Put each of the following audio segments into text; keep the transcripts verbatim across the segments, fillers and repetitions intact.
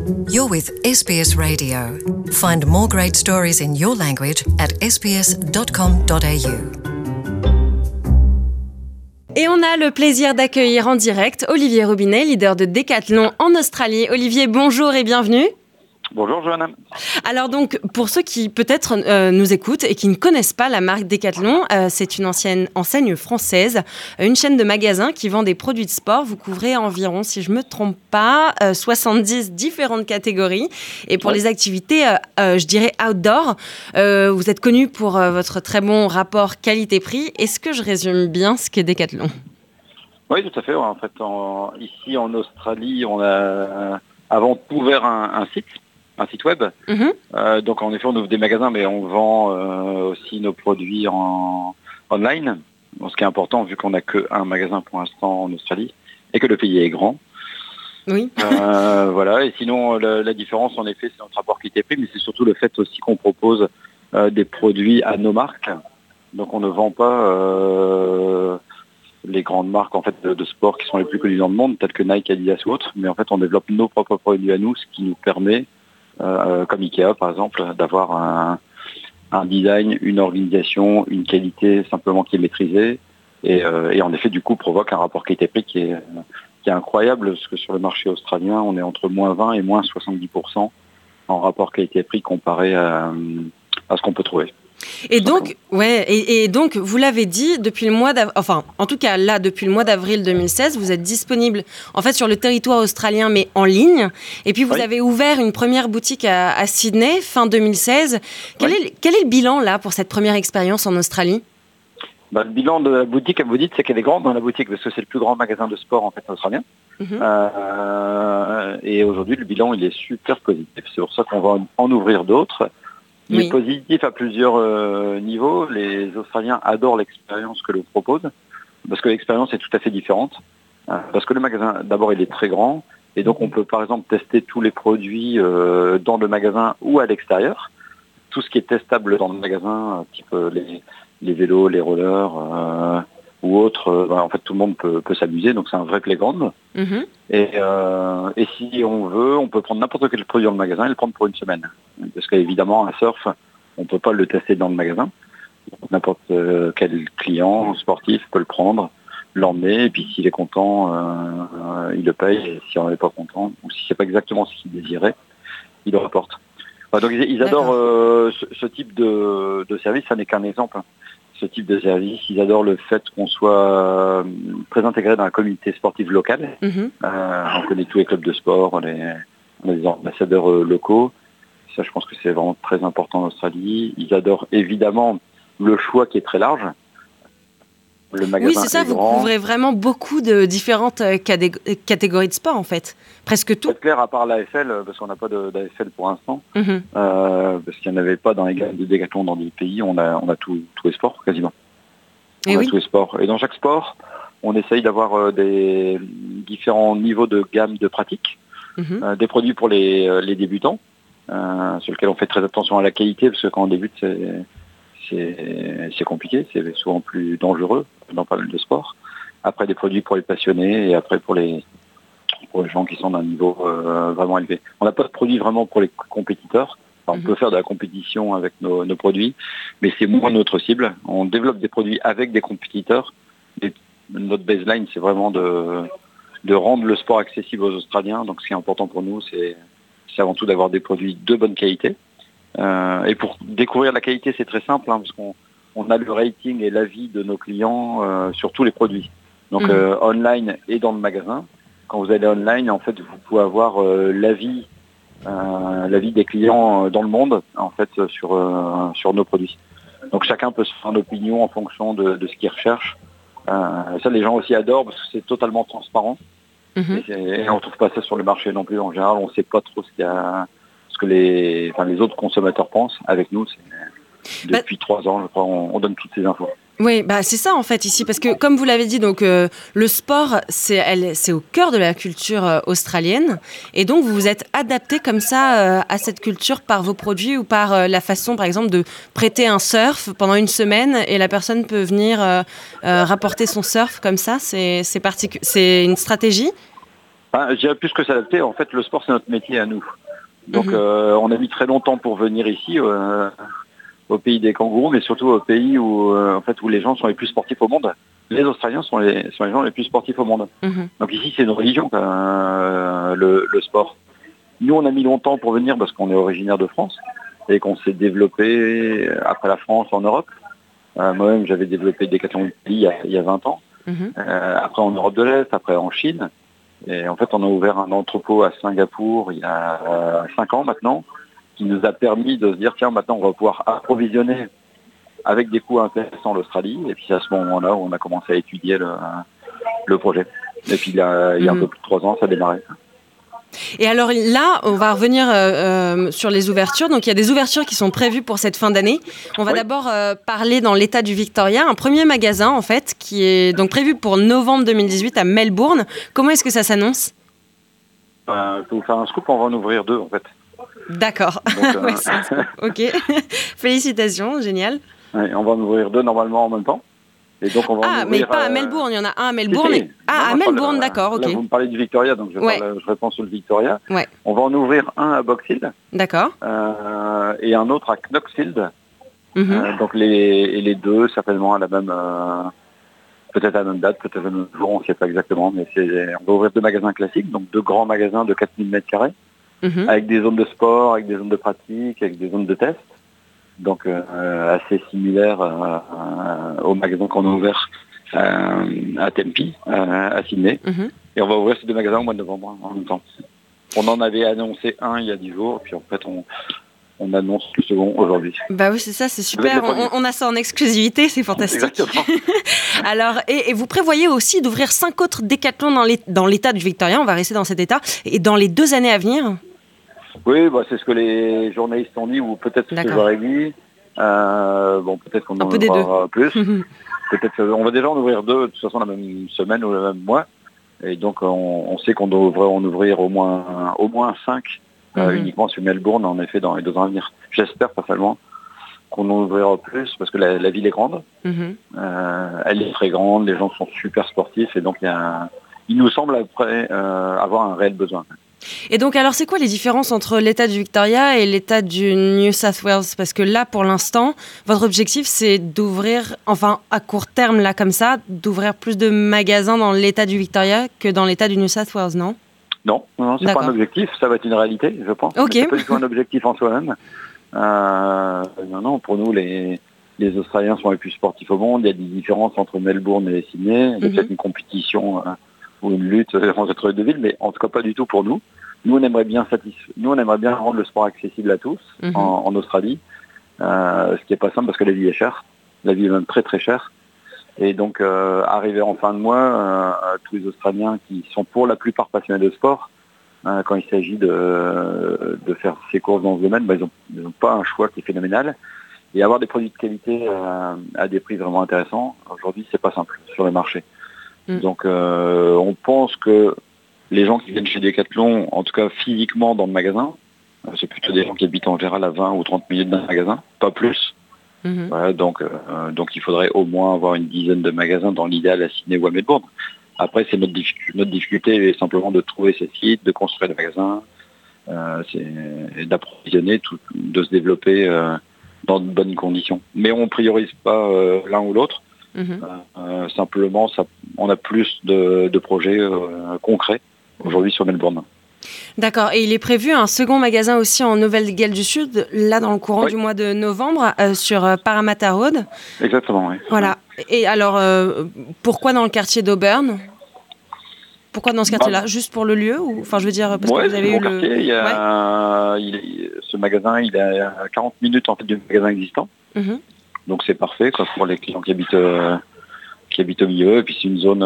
You're with S B S Radio. Find more great stories in your language at s b s dot com dot a u. Et on a le plaisir d'accueillir en direct Olivier Robinet, leader de Decathlon en Australie. Olivier, bonjour et bienvenue. Bonjour Johanna. Alors donc, pour ceux qui peut-être euh, nous écoutent et qui ne connaissent pas la marque Decathlon, euh, c'est une ancienne enseigne française, une chaîne de magasins qui vend des produits de sport. Vous couvrez environ, si je ne me trompe pas, euh, soixante-dix différentes catégories. Et pour ouais. les activités, euh, euh, je dirais outdoor, euh, vous êtes connu pour euh, votre très bon rapport qualité-prix. Est-ce que je résume bien ce qu'est Decathlon ? Oui, tout à fait. En fait, en, ici en Australie, on a avant tout ouvert un, un site. un site web. Mm-hmm. Euh, donc en effet, on ouvre des magasins, mais on vend euh, aussi nos produits en online. Donc, ce qui est important, vu qu'on n'a qu'un magasin pour l'instant en Australie et que le pays est grand. Oui. euh, voilà. Et sinon, la, la différence, en effet, c'est notre rapport qualité-prix, mais c'est surtout le fait aussi qu'on propose euh, des produits à nos marques. Donc on ne vend pas euh, les grandes marques en fait de, de sport qui sont les plus connues dans le monde, telles que Nike, Adidas ou autres, mais en fait on développe nos propres produits à nous, ce qui nous permet Euh, comme Ikea par exemple, d'avoir un, un design, une organisation, une qualité simplement qui est maîtrisée et, euh, et en effet du coup provoque un rapport qualité-prix qui est, qui est incroyable parce que sur le marché australien on est entre moins vingt et moins soixante-dix pour cent en rapport qualité-prix comparé à, à ce qu'on peut trouver. Et donc, ouais, et, et donc, vous l'avez dit, depuis le mois d'avril, enfin, en tout cas là, depuis le mois d'avril deux mille seize, vous êtes disponible, en fait, sur le territoire australien, mais en ligne. Et puis, vous oui. avez ouvert une première boutique à, à Sydney, fin deux mille seize. Quel, oui. est, quel est le bilan, là, pour cette première expérience en Australie ? Bah, le bilan de la boutique, comme vous dites, c'est qu'elle est grande dans la boutique, parce que c'est le plus grand magasin de sport, en fait, australien. Mm-hmm. Euh, et aujourd'hui, le bilan, il est super positif. C'est pour ça qu'on va en, en ouvrir d'autres. Il oui. est positif à plusieurs euh, niveaux. Les Australiens adorent l'expérience que l'on propose, parce que l'expérience est tout à fait différente. Euh, parce que le magasin, d'abord, il est très grand, et donc on peut par exemple tester tous les produits euh, dans le magasin ou à l'extérieur. Tout ce qui est testable dans le magasin, type euh, les, les vélos, les rollers euh, ou autres, euh, bah, en fait tout le monde peut, peut s'amuser, donc c'est un vrai playground. Mm-hmm. Et, euh, et si on veut, on peut prendre n'importe quel produit dans le magasin et le prendre pour une semaine. Parce qu'évidemment, un surf, on ne peut pas le tester dans le magasin. N'importe quel client sportif peut le prendre, l'emmener, et puis s'il est content, euh, il le paye, et si on n'est pas content, ou si c'est pas exactement ce qu'il désirait, il le rapporte. Enfin, donc ils, ils adorent euh, ce, ce type de, de service, ça n'est qu'un exemple. Ce type de service, ils adorent le fait qu'on soit très intégré dans la communauté sportive locale. Mm-hmm. Euh, on connaît tous les clubs de sport, les, on a des ambassadeurs euh, locaux. Ça, je pense que c'est vraiment très important en Australie. Ils adorent évidemment le choix qui est très large. Le magasin oui, c'est ça, est vous grand. couvrez vraiment beaucoup de différentes catégories de sport, en fait. Presque tout. C'est clair, à part l'A F L, parce qu'on n'a pas de, d'A F L pour l'instant, mm-hmm. euh, parce qu'il n'y en avait pas dans les gammes de Decathlon dans des pays, on a, on a tout, tous les sports, quasiment. On Et a oui. tous les sports. Et dans chaque sport, on essaye d'avoir euh, des différents niveaux de gamme de pratique, mm-hmm. euh, des produits pour les, euh, les débutants, euh, sur lesquels on fait très attention à la qualité, parce que quand on débute, c'est... C'est, c'est compliqué, c'est souvent plus dangereux dans pas mal de sports. Après des produits pour les passionnés et après pour les, pour les gens qui sont d'un niveau euh, vraiment élevé. On n'a pas de produits vraiment pour les compétiteurs. Enfin, on mm-hmm. peut faire de la compétition avec nos, nos produits, mais c'est moins notre cible. On développe des produits avec des compétiteurs. Et notre baseline, c'est vraiment de, de rendre le sport accessible aux Australiens. Donc ce qui est important pour nous, c'est, c'est avant tout d'avoir des produits de bonne qualité. Euh, et pour découvrir la qualité, c'est très simple, hein, parce qu'on on a le rating et l'avis de nos clients euh, sur tous les produits. Donc mmh. euh, online et dans le magasin. Quand vous allez online, en fait, vous pouvez avoir euh, l'avis, euh, l'avis des clients dans le monde, en fait, sur euh, sur nos produits. Donc chacun peut se faire une opinion en fonction de, de ce qu'il recherche. Euh, ça, les gens aussi adorent parce que c'est totalement transparent. Mmh. Et, et on ne trouve pas ça sur le marché non plus. En général, on ne sait pas trop ce qu'il y a. Ce que les, enfin, les autres consommateurs pensent. Avec nous, c'est, depuis bah, trois ans, je crois, on, on donne toutes ces infos. Oui, bah c'est ça en fait ici, parce que comme vous l'avez dit, donc euh, le sport, c'est, elle, c'est au cœur de la culture euh, australienne, et donc vous vous êtes adapté comme ça euh, à cette culture par vos produits ou par euh, la façon, par exemple, de prêter un surf pendant une semaine et la personne peut venir euh, euh, rapporter son surf comme ça. C'est c'est, particu- c'est une stratégie. Enfin, je dirais plus que s'adapter. En fait, le sport, c'est notre métier à nous. Donc, mmh. euh, on a mis très longtemps pour venir ici, euh, au pays des kangourous, mais surtout au pays où, euh, en fait, où les gens sont les plus sportifs au monde. Les Australiens sont les, sont les gens les plus sportifs au monde. Mmh. Donc ici, c'est une religion, euh, le, le sport. Nous, on a mis longtemps pour venir parce qu'on est originaire de France et qu'on s'est développé après la France en Europe. Euh, moi-même, j'avais développé Decathlon il y a, il y a vingt ans. Mmh. Euh, après en Europe de l'Est, après en Chine. Et en fait, on a ouvert un entrepôt à Singapour il y a euh, cinq ans maintenant, qui nous a permis de se dire, tiens, maintenant, on va pouvoir approvisionner avec des coûts intéressants l'Australie. Et puis, c'est à ce moment-là où on a commencé à étudier le, le projet. Et puis, il y a, il y a mmh. un peu plus de trois ans, ça a démarré. Et alors là, on va revenir euh, sur les ouvertures. Donc il y a des ouvertures qui sont prévues pour cette fin d'année. On va oui. d'abord euh, parler dans l'État du Victoria, un premier magasin en fait qui est donc prévu pour novembre deux mille dix-huit à Melbourne. Comment est-ce que ça s'annonce ? euh, Je vais vous faire un scoop, on va en ouvrir deux en fait. D'accord. Donc, euh... ouais, c'est un scoop. Ok. Félicitations, génial. Ouais, on va en ouvrir deux normalement en même temps. Et donc on va ah, en ouvrir, mais pas à Melbourne, il y en a un à Melbourne. Et... Ah, non, à Melbourne, parle, d'accord, ok. Là, vous me parlez du Victoria, donc je, ouais. parle, je réponds sur le Victoria. Ouais. On va en ouvrir un à Box Hill. D'accord. Euh, et un autre à Knoxfield. Mm-hmm. Euh, donc les, et les deux, certainement à la même, euh, peut-être à la même date, peut-être à un autre jour, on ne sait pas exactement, mais c'est, on va ouvrir deux magasins classiques, donc deux grands magasins de quatre mille mètres carrés, mm-hmm. avec des zones de sport, avec des zones de pratique, avec des zones de test. Donc euh, assez similaire euh, euh, au magasin qu'on a ouvert euh, à Tempe, euh, à Sydney. Mm-hmm. Et on va ouvrir ces deux magasins au mois de novembre en même temps. On en avait annoncé un il y a dix jours, puis en fait on, on annonce le second aujourd'hui. Bah oui, c'est ça, c'est super. On, on a ça en exclusivité, c'est fantastique. Exactement. Alors, et, et vous prévoyez aussi d'ouvrir cinq autres décathlons dans, les, dans l'État du Victoria, on va rester dans cet État, et dans les deux années à venir ? Oui, bah, c'est ce que les journalistes ont dit, ou peut-être ce que j'aurais dit. Euh, bon, peut-être qu'on en aura plus. Peut-être qu'on va déjà en ouvrir deux, de toute façon, la même semaine ou le même mois. Et donc, on, on sait qu'on devrait en ouvrir au moins, au moins cinq, mm-hmm. euh, uniquement sur Melbourne, en effet, dans les deux ans à venir. J'espère, personnellement, qu'on en ouvrira plus, parce que la, la ville est grande. Mm-hmm. Euh, elle est très grande, les gens sont super sportifs, et donc, il, y a, il nous semble après euh, avoir un réel besoin. Et donc, alors, c'est quoi les différences entre l'État du Victoria et l'État du New South Wales ? Parce que là, pour l'instant, votre objectif, c'est d'ouvrir, enfin, à court terme, là, comme ça, d'ouvrir plus de magasins dans l'État du Victoria que dans l'État du New South Wales, non ? Non, non, c'est D'accord. pas un objectif, ça va être une réalité, je pense. Okay. C'est pas du tout un objectif en soi-même. Euh, non, non, pour nous, les, les Australiens sont les plus sportifs au monde. Il y a des différences entre Melbourne et Sydney. Il y a mm-hmm. peut-être une compétition euh, ou une lutte entre les deux villes, mais en tout cas pas du tout pour nous. Nous, on aimerait bien satisf- Nous, on aimerait bien rendre le sport accessible à tous mm-hmm. en, en Australie, euh, ce qui est pas simple parce que la vie est chère. La vie est même très très chère. Et donc, euh, arriver en fin de mois, euh, tous les Australiens qui sont pour la plupart passionnés de sport, euh, quand il s'agit de, de faire ces courses dans ce domaine, bah, ils n'ont pas un choix qui est phénoménal. Et avoir des produits de qualité euh, à des prix vraiment intéressants, aujourd'hui, c'est pas simple sur le marché. Mm. Donc, euh, on pense que les gens qui viennent chez Decathlon, en tout cas physiquement dans le magasin, euh, c'est plutôt des gens qui habitent en général à vingt ou trente minutes d'un magasin, pas plus. Mmh. Voilà, donc, euh, donc il faudrait au moins avoir une dizaine de magasins dans l'idéal à Sydney ou à Melbourne. Après, c'est notre, difficulté, notre difficulté est simplement de trouver ces sites, de construire des magasins, euh, c'est, d'approvisionner, tout, de se développer euh, dans de bonnes conditions. Mais on ne priorise pas euh, l'un ou l'autre. Mmh. Euh, simplement, ça, on a plus de, de projets euh, concrets aujourd'hui sur Melbourne. D'accord. Et il est prévu un second magasin aussi en Nouvelle-Galles du Sud, là dans le courant oui. du mois de novembre, euh, sur euh, Parramatta Road. Exactement, oui. Voilà. Et alors, euh, pourquoi dans le quartier d'Auburn ? Pourquoi dans ce quartier-là ? bah, Juste pour le lieu ou... Enfin, je veux dire, parce ouais, que vous avez eu le... quartier. Il y a... ouais. il est... Ce magasin, il est à quarante minutes en fait, du magasin existant. Mm-hmm. Donc c'est parfait quoi, pour les clients qui habitent... Euh... qui habite au milieu, et puis c'est une zone,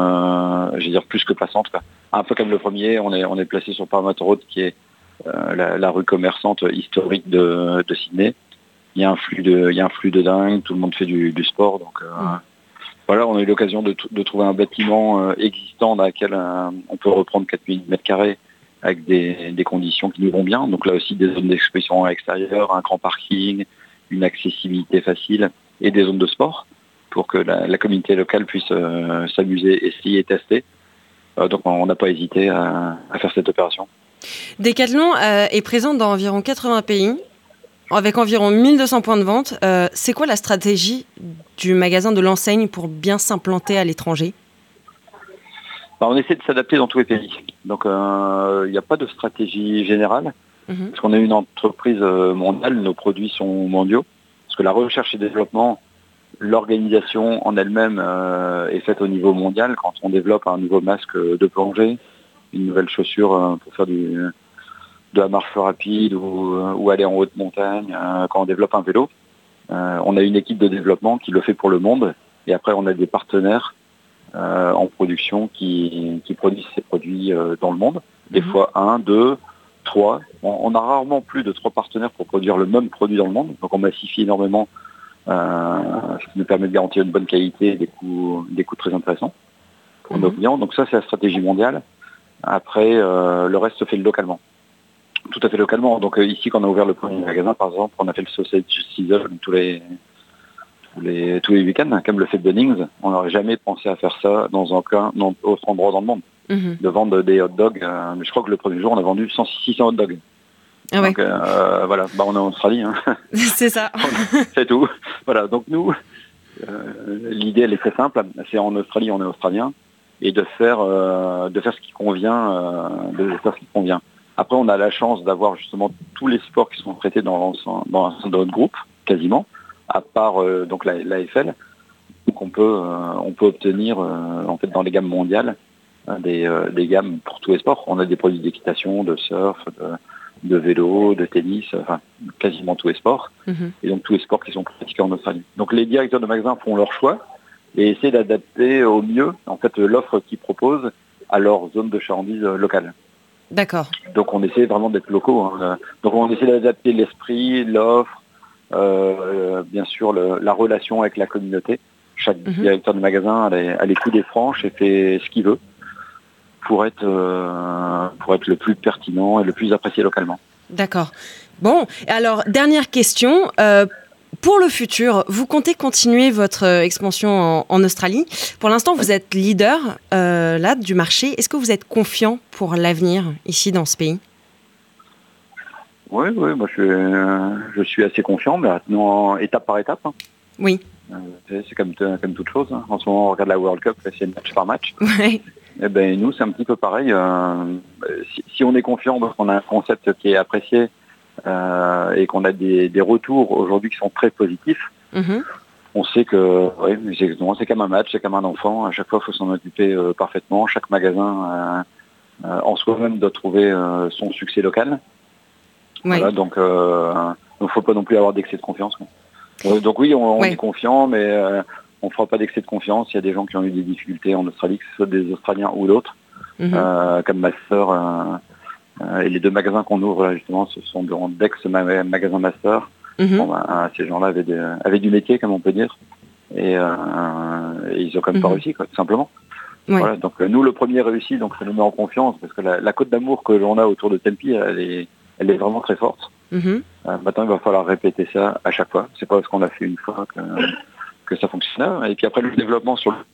euh, je veux dire, plus que passante, quoi. Un peu comme le premier, on est, on est placé sur Parramatta Road, qui est euh, la, la rue commerçante historique de, de Sydney. Il y a un flux de, il y a un flux de dingue, tout le monde fait du, du sport, donc euh, mmh. voilà, on a eu l'occasion de, de trouver un bâtiment euh, existant dans lequel euh, on peut reprendre quatre mille mètres carrés avec des, des conditions qui nous vont bien. Donc là aussi, des zones d'exposition à l'extérieur, un grand parking, une accessibilité facile et des zones de sport, pour que la, la communauté locale puisse euh, s'amuser, essayer et tester. Euh, donc on n'a pas hésité à, à faire cette opération. Decathlon euh, est présent dans environ quatre-vingts pays, avec environ mille deux cents points de vente. Euh, c'est quoi la stratégie du magasin de l'enseigne pour bien s'implanter à l'étranger ? Bah, on essaie de s'adapter dans tous les pays. Donc il euh, n'y a pas de stratégie générale, mmh. parce qu'on est une entreprise mondiale, nos produits sont mondiaux. Parce que la recherche et développement, l'organisation en elle-même euh, est faite au niveau mondial. Quand on développe un nouveau masque de plongée, une nouvelle chaussure euh, pour faire du, de la marche rapide ou, ou aller en haute montagne, euh, quand on développe un vélo, euh, on a une équipe de développement qui le fait pour le monde. Et après, on a des partenaires euh, en production qui, qui produisent ces produits euh, dans le monde. Des mmh. fois un, deux, trois. On, on a rarement plus de trois partenaires pour produire le même produit dans le monde. Donc on massifie énormément, euh, ce qui nous permet de garantir une bonne qualité et des coûts, des coûts très intéressants pour mmh. nos clients. Donc ça, c'est la stratégie mondiale. Après, euh, le reste se fait localement. Tout à fait localement. Donc euh, ici, quand on a ouvert le premier magasin, par exemple, on a fait le sausage sizzle tous les, tous les, tous les week-ends, comme le fait Bunnings. On n'aurait jamais pensé à faire ça dans aucun autre endroit dans le monde. Mm-hmm. De vendre des hot dogs. Euh, mais je crois que le premier jour, on a vendu six cents hot dogs. Ah ouais. Donc euh, voilà, bah, on est en Australie. Hein. C'est ça. C'est tout. Voilà, donc nous, euh, l'idée, elle est très simple. C'est en Australie, on est australien. Et de faire euh, de faire ce qui convient, euh, de faire ce qui convient. Après, on a la chance d'avoir justement tous les sports qui sont traités dans l'ensemble, dans l'ensemble de notre groupe, quasiment, à part euh, donc la, la F L. Donc on peut euh, on peut obtenir euh, en fait dans les gammes mondiales euh, des euh, des gammes pour tous les sports. On a des produits d'équitation, de surf, de, de vélo, de tennis, enfin quasiment tous les sports. Mm-hmm. Et donc tous les sports qui sont pratiqués en Australie. Donc les directeurs de magasins font leur choix et essayer d'adapter au mieux en fait l'offre qu'ils proposent à leur zone de chalandise locale. D'accord. Donc on essaie vraiment d'être locaux. Hein. Donc on essaie d'adapter l'esprit, l'offre, euh, bien sûr le, la relation avec la communauté. Chaque mm-hmm. directeur de magasin a les, a les coups des franches et fait ce qu'il veut pour être euh, pour être le plus pertinent et le plus apprécié localement. D'accord. Bon, alors dernière question. Euh, Pour le futur, vous comptez continuer votre expansion en, en Australie. Pour l'instant, vous êtes leader euh, là du marché. Est-ce que vous êtes confiant pour l'avenir ici dans ce pays ? Oui, oui, moi je suis, euh, je suis assez confiant, mais maintenant étape par étape. Hein. Oui. Euh, c'est comme, comme toute chose. Hein. En ce moment, on regarde la World Cup, c'est match par match. Ouais. Et ben nous, c'est un petit peu pareil. Euh, si, si on est confiant parce qu'on a un concept qui est apprécié. Euh, et qu'on a des, des retours aujourd'hui qui sont très positifs, mmh. on sait que ouais, c'est, c'est comme un match, c'est comme un enfant, à chaque fois il faut s'en occuper euh, parfaitement, chaque magasin euh, euh, en soi-même doit trouver euh, son succès local. Oui. Voilà, donc euh, il ne faut pas non plus avoir d'excès de confiance. Quoi. Donc oui, on, on oui. est confiant, mais euh, on ne fera pas d'excès de confiance. Il y a des gens qui ont eu des difficultés en Australie, que ce soit des Australiens ou d'autres, mmh. euh, comme ma sœur. Euh, Euh, et les deux magasins qu'on ouvre là, justement, ce sont d'ex-magasins master. Mm-hmm. Bon, ben, ces gens-là avaient, des, avaient du métier, comme on peut dire, et, euh, et ils ont quand même mm-hmm. pas réussi, quoi, tout simplement. Ouais. Voilà, donc euh, nous, le premier réussi, donc ça nous met en confiance, parce que la, la cote d'amour que l'on a autour de Tempe, elle est, elle est vraiment très forte. Mm-hmm. Euh, maintenant, il va falloir répéter ça à chaque fois. C'est pas parce qu'on l'a fait une fois que, que ça fonctionne. Et puis après, le développement sur le...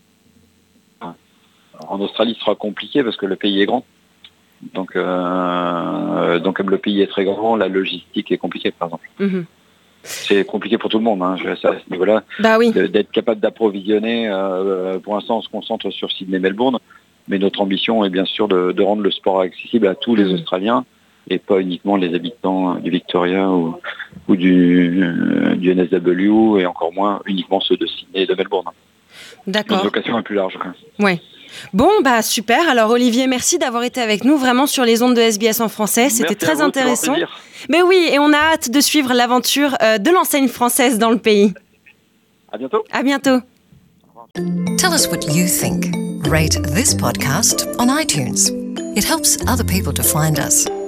en Australie sera compliqué parce que le pays est grand. Donc, euh, donc comme le pays est très grand, la logistique est compliquée, par exemple. Mmh. C'est compliqué pour tout le monde, hein, je, ça, à ce niveau-là. Bah oui. de, d'être capable d'approvisionner. Euh, pour l'instant, on se concentre sur Sydney et Melbourne, mais notre ambition est bien sûr de, de rendre le sport accessible à tous les mmh. Australiens et pas uniquement les habitants du Victoria ou, ou du, euh, du N S W et encore moins uniquement ceux de Sydney et de Melbourne. D'accord. Notre vocation est plus large. Oui. Bon, bah super. Alors Olivier, merci d'avoir été avec nous vraiment sur les ondes de S B S en français. C'était merci très à vous, intéressant. Mais oui, et on a hâte de suivre l'aventure euh, de l'enseigne française dans le pays. À bientôt. À bientôt. Tell us what you think. Rate this podcast on iTunes. It helps other people to find us.